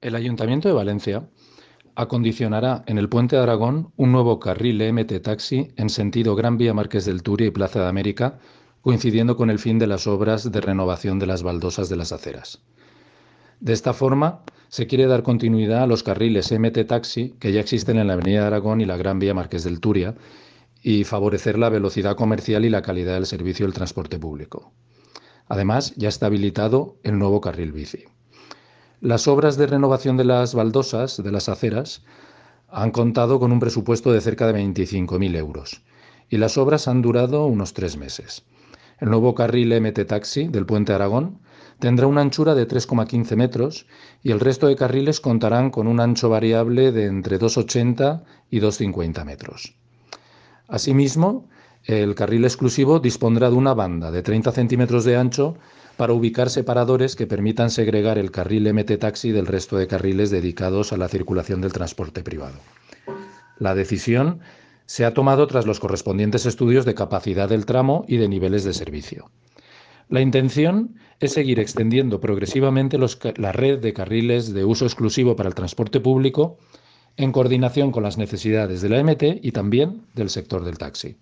El Ayuntamiento de Valencia acondicionará en el Puente de Aragón un nuevo carril EMT Taxi en sentido Gran Vía Marqués del Turia y Plaza de América, coincidiendo con el fin de las obras de renovación de las baldosas de las aceras. De esta forma, se quiere dar continuidad a los carriles EMT Taxi que ya existen en la Avenida de Aragón y la Gran Vía Marqués del Turia y favorecer la velocidad comercial y la calidad del servicio del transporte público. Además, ya está habilitado el nuevo carril bici. Las obras de renovación de las baldosas de las aceras han contado con un presupuesto de cerca de 25.000 euros y las obras han durado unos 3 meses. El nuevo carril MT Taxi del Puente Aragón tendrá una anchura de 3,15 metros y el resto de carriles contarán con un ancho variable de entre 2,80 y 2,50 metros. Asimismo, el carril exclusivo dispondrá de una banda de 30 centímetros de ancho para ubicar separadores que permitan segregar el carril MT Taxi del resto de carriles dedicados a la circulación del transporte privado. La decisión se ha tomado tras los correspondientes estudios de capacidad del tramo y de niveles de servicio. La intención es seguir extendiendo progresivamente la red de carriles de uso exclusivo para el transporte público en coordinación con las necesidades de la MT y también del sector del taxi.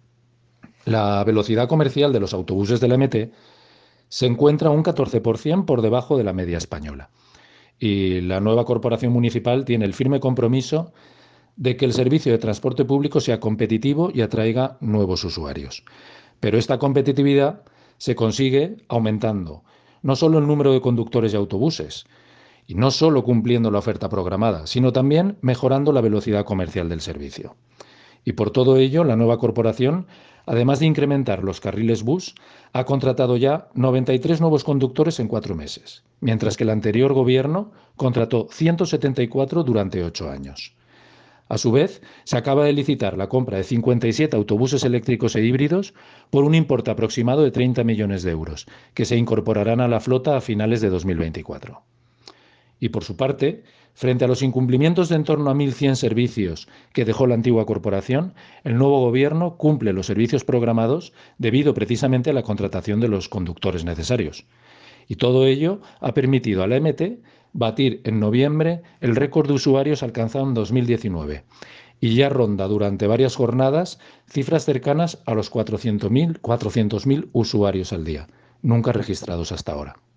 La velocidad comercial de los autobuses de la MT se encuentra un 14% por debajo de la media española. Y la nueva corporación municipal tiene el firme compromiso de que el servicio de transporte público sea competitivo y atraiga nuevos usuarios. Pero esta competitividad se consigue aumentando no solo el número de conductores y autobuses, y no solo cumpliendo la oferta programada, sino también mejorando la velocidad comercial del servicio. Y por todo ello, la nueva corporación, además de incrementar los carriles bus, ha contratado ya 93 nuevos conductores en 4 meses, mientras que el anterior gobierno contrató 174 durante 8 años. A su vez, se acaba de licitar la compra de 57 autobuses eléctricos e híbridos por un importe aproximado de 30 millones de euros, que se incorporarán a la flota a finales de 2024. Y por su parte, frente a los incumplimientos de en torno a 1.100 servicios que dejó la antigua corporación, el nuevo gobierno cumple los servicios programados debido precisamente a la contratación de los conductores necesarios. Y todo ello ha permitido a la MT batir en noviembre el récord de usuarios alcanzado en 2019 y ya ronda durante varias jornadas cifras cercanas a los 400.000 usuarios al día, nunca registrados hasta ahora.